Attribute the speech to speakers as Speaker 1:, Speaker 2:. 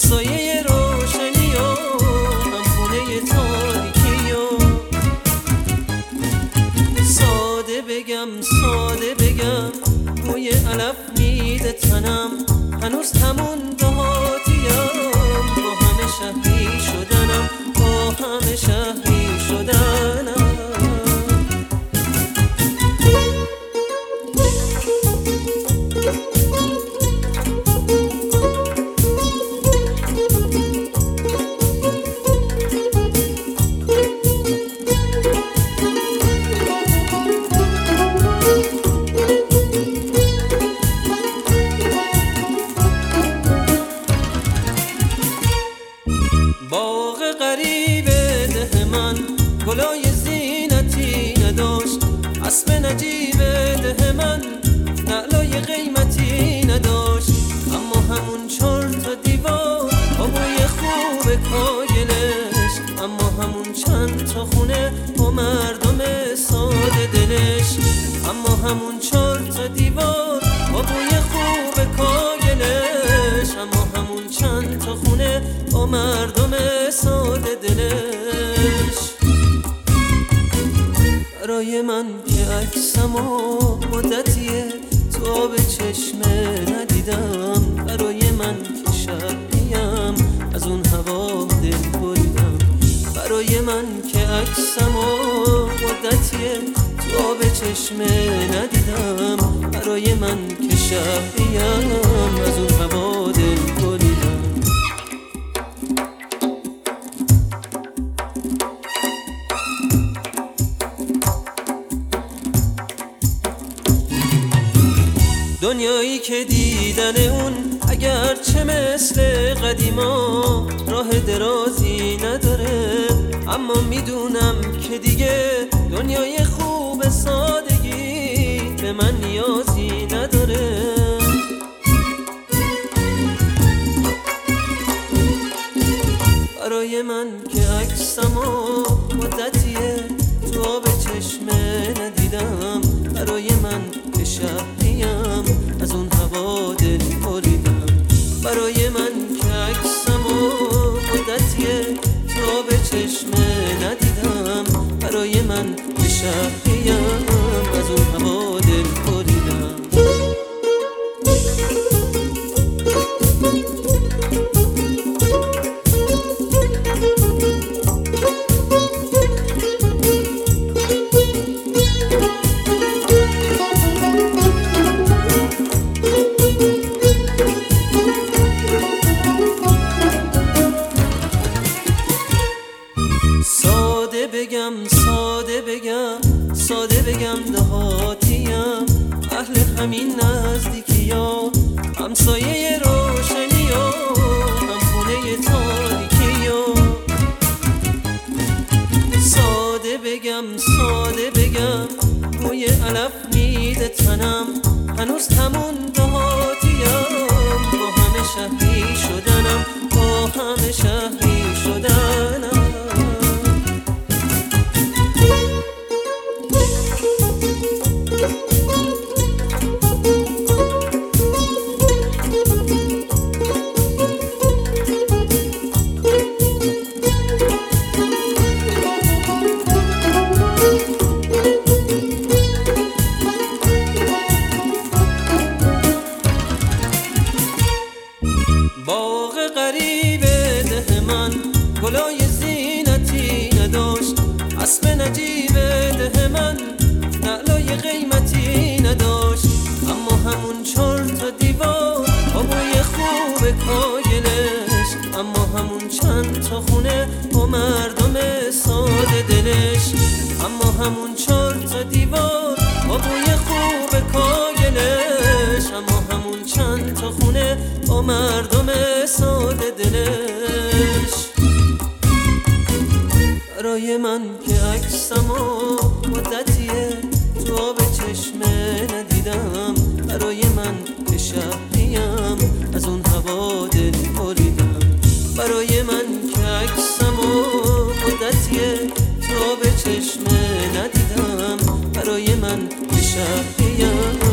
Speaker 1: همسایه روشنی و همخونه تاریکی و ساده بگم بوی علف میده تنم، هنوز همون دهاتیم، با همه شهری شدنم، با همه شهری شدنم. باغ غریب ده من گلای زینتی نداشت، اسب نجیب ده من نعلای قیمتی نداشت، اما همون 4 تا دیوار با بوی خوب کاگلش، اما همون چند تا خونه با مردم ساده دلش، اما همون 4 تا دیوار با بوی خوب کاگلش، اما همون چند تا خونه با مردم ساده دلش. برای من که عکسمو مدتیه تو آب چشمه ندیدم، برای من که شبیم از اون هوا دل بریدم، برای من که عکسمو مدتیه تو آب چشمه ندیدم، برای من که شبیم از اون هوا دل بریدم. دنیایی که دیدن اون اگرچه مثل قدیما راه درازی نداره، اما میدونم که دیگه دنیای خوب سادگی به من نیازی نداره. برای من که عکسمو مدتیه تو آب چشمه ندیدم، برای من که شهریم از اون هوا دل بریدم، برای من که عکسمو مدتیه تو آب چشمه ندیدم، برای من که شهریم از اون هوا دل بریدم. ساده بگم دهاتیم، اهل همین نزدیکی ها، همسایه روشنی و همخونه تاریکی و ساده بگم بوی علف میده تنم، هنوز همون دهاتیم، با همه شهری شدنم، با همه شهری شدنم. باغ غریب ده من گلای زینتی نداشت، اسب نجیب ده من نعلای قیمتی نداشت، اما همون 4 تا دیوار با بوی خوب کاگلش، اما همون چند تا خونه با مردم ساده دلش، اما همون 4 تا دیوار با بوی خوب کاگلش، اما همون چند تا خونه با مردم ساده دلش. برای من که عکسمو مدتیه تو آب چشمه ندیدم، برای من که شهریم از اون هوا دل بریدم، برای من که عکسمو مدتیه تو آب چشمه ندیدم، برای من که شهریم